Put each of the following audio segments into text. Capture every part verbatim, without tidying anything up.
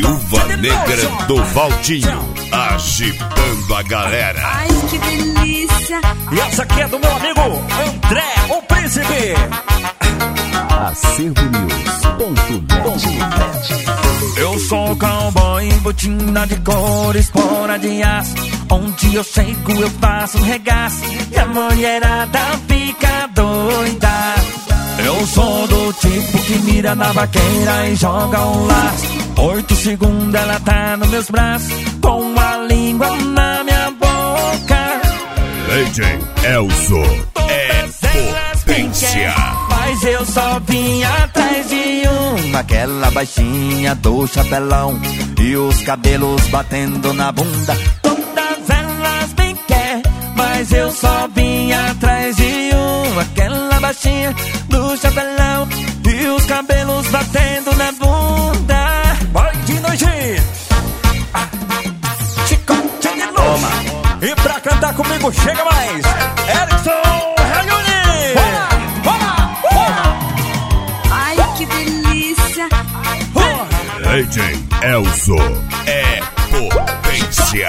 Viúva Negra do Valdinho, agitando a galera. Ai, que delícia. E essa aqui é do meu amigo André, o Príncipe. Acervo News ponto net. Eu sou cowboy, botina de couro, espora de aço. Onde eu chego eu faço regaço e a mulherada fica doida. Eu sou do tipo que mira na vaqueira e joga o laço. Oito segundos ela tá nos meus braços, com a língua na minha boca. D J Elzo é potência. Mas eu só vim atrás de um, aquela baixinha do chapelão e os cabelos batendo na bunda. Todas elas me querem, mas eu só vim atrás de um, aquela baixinha do chapelão e os cabelos batendo na bunda. Vai de noite, ah, chicote de luz. E pra cantar comigo chega mais Erickson Rayuni. Bora, bora, Ai, que delícia. D J Elzo é potência.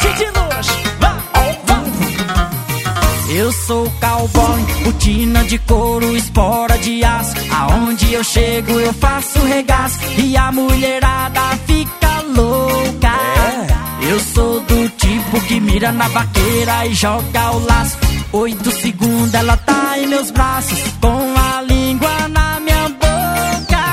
Eu sou cowboy, botina de couro, espora de aço. Aonde eu chego eu faço regaço e a mulherada fica louca. É. Eu sou do tipo que mira na vaqueira e joga o laço. Oito segundos ela tá em meus braços, com a língua na minha boca.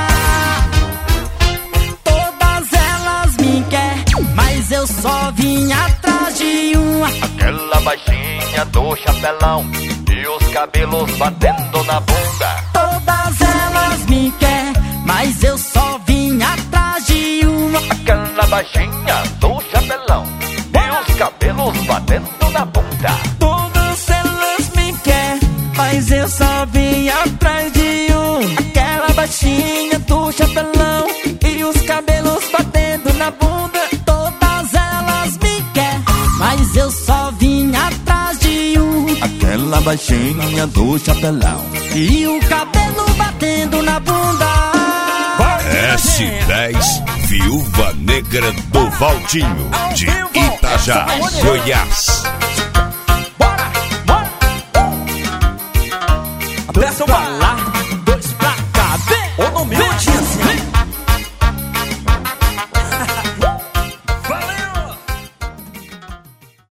Todas elas me querem, mas eu só vim atrás de uma, aquela baixinha do chapelão e os cabelos batendo na bunda. Todas elas me querem, mas eu só vim atrás de uma, aquela baixinha do chapelão e os cabelos batendo na bunda. Todas elas me querem, mas eu só vim atrás de um, aquela baixinha do chapelão e os cabelos batendo na bunda. Todas elas me querem, mas eu só vim atrás de um, aquela baixinha do chapelão e o cabelo batendo na bunda. S dez, Viúva Negra do Valdinho, de Itajá, Goiás.